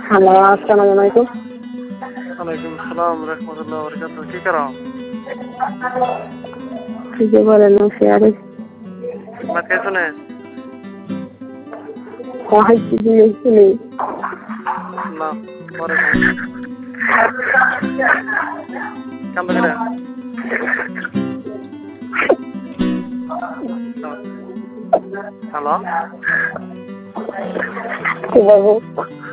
Hello, আসসালামু আলাইকুম। ওয়ালাইকুম আসসালাম রহমতুল্লাহ বরকাতুহ। কি করো? কি বলেন না শেয়ারে ভাত খাইছো না? খাইছি দিয়েছি নেই। না, পরে খাম। কান্দো কিরা? হ্যালো, কি বলবো?